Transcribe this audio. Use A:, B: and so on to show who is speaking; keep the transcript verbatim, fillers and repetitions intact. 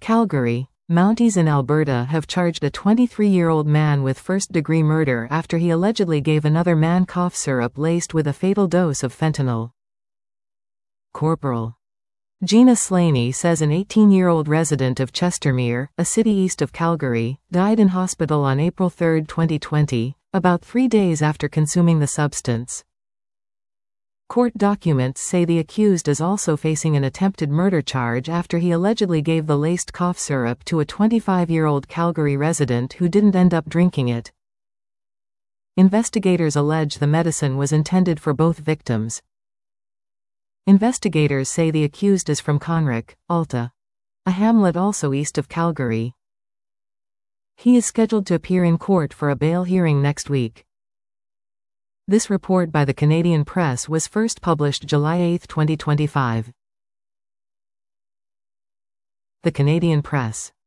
A: Calgary, Mounties in Alberta have charged a twenty-three-year-old man with first-degree murder after he allegedly gave another man cough syrup laced with a fatal dose of fentanyl. Corporal Gina Slaney says an eighteen-year-old resident of Chestermere, a city east of Calgary, died in hospital on April third, twenty twenty, about three days after consuming the substance. Court documents say the accused is also facing an attempted murder charge after he allegedly gave the laced cough syrup to a twenty-five-year-old Calgary resident who didn't end up drinking it. Investigators allege the medicine was intended for both victims. Investigators say the accused is from Conrick, Alta, a hamlet also east of Calgary. He is scheduled to appear in court for a bail hearing next week. This report by the Canadian Press was first published July eighth, twenty twenty-five. The Canadian Press.